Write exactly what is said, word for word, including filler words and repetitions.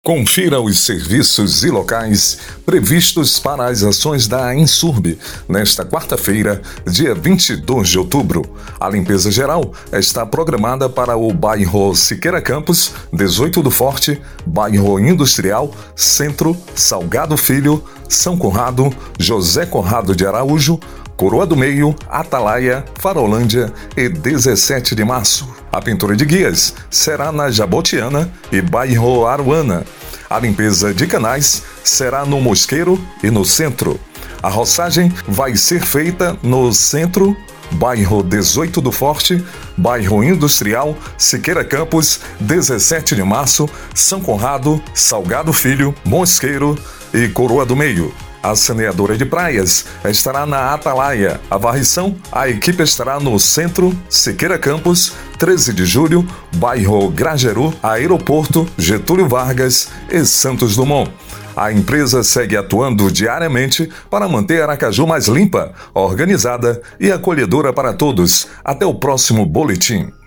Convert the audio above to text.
Confira os serviços e locais previstos para as ações da Insurb nesta quarta-feira, dia vinte e dois de outubro. A limpeza geral está programada para o bairro Siqueira Campos, dezoito do Forte, bairro Industrial, Centro, Salgado Filho, São Conrado, José Conrado de Araújo, Coroa do Meio, Atalaia, Farolândia e dezessete de março. A pintura de guias será na Jabotiana e bairro Aruana. A limpeza de canais será no Mosqueiro e no Centro. A roçagem vai ser feita no Centro, bairro dezoito do Forte, bairro Industrial, Siqueira Campos, dezessete de março, São Conrado, Salgado Filho, Mosqueiro e Coroa do Meio. A saneadora de praias estará na Atalaia. A varrição, a equipe estará no Centro, Siqueira Campos, treze de julho, bairro Grajeru, Aeroporto, Getúlio Vargas e Santos Dumont. A empresa segue atuando diariamente para manter Aracaju mais limpa, organizada e acolhedora para todos. Até o próximo boletim.